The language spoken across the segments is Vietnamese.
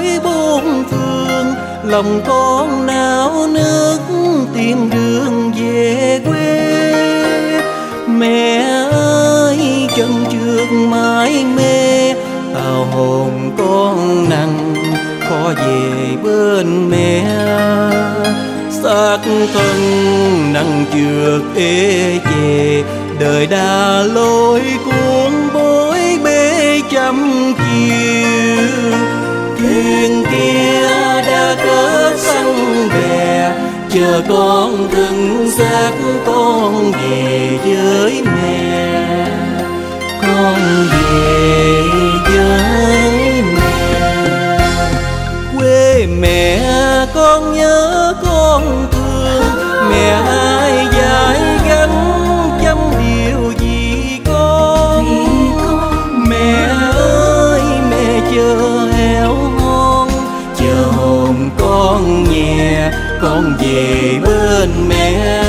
buồn thương, lòng con nao nức tìm đường về quê. Mẹ ơi chân trượt mãi mê, tào hồn con nặng khó về bên mẹ. Xác thân nặng trượt ê chề, đời đã lối cuốn bối bê trăm chiều. Thuyền kia đã cất săn bè, chờ con thân xác con về với mẹ. Con về với mẹ. Quê mẹ con nhớ con thương, mẹ ai dạy gắn trăm điều vì con. Mẹ ơi mẹ chờ héo hon, chờ hồn con nhẹ con về bên mẹ.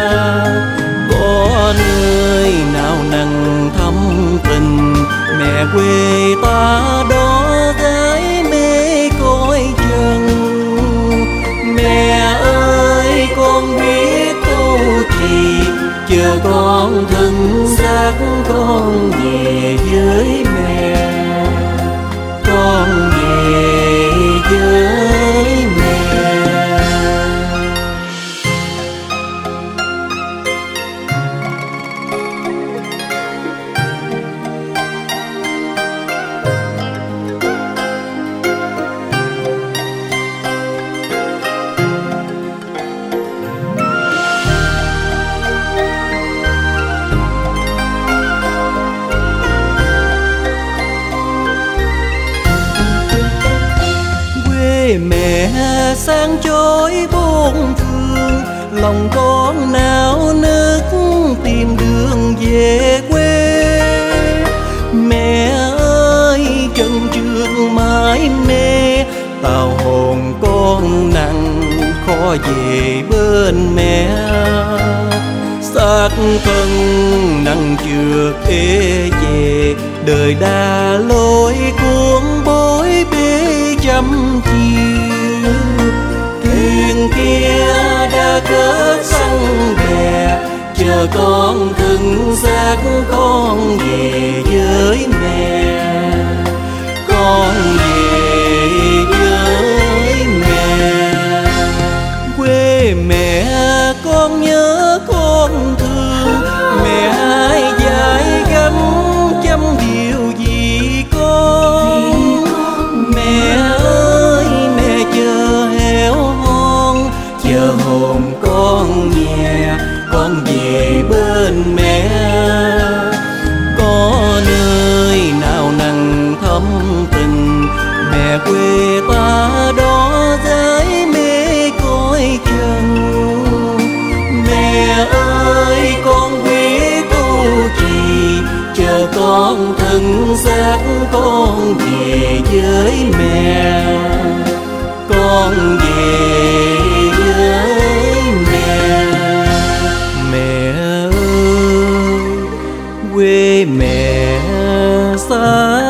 Con ơi nào nặng thâm tình, mẹ quê ta đó gái mê cõi trần. Mẹ ơi con biết tu trì, chờ con thân xác con về với mẹ. Con về với mẹ. Mẹ sáng chói buồn thương, lòng con nao nức tìm đường về quê. Mẹ ơi chân trượt mãi mê, tào hồn con nặng khó về bên mẹ. Xác thân nặng trượt ê chề, đời đã lối cuốn bối bê trăm chiều. Thuyền kia đã cất săn bè, chờ con thân xác con về với mẹ. Con về với mẹ. Quê mẹ con nhớ con thương, mẹ ai dạy gắn trăm điều vì con. Mẹ ơi mẹ chờ héo hon, chờ hồn con nhẹ con về bên mẹ. Con ơi nào nặng thâm tình, mẹ quê ta đó gái mê cõi trần. Mẹ ơi con biết tu trì, chờ con thân xác con về với mẹ. Con về với mẹ. Mẹ ơi quê mẹ xa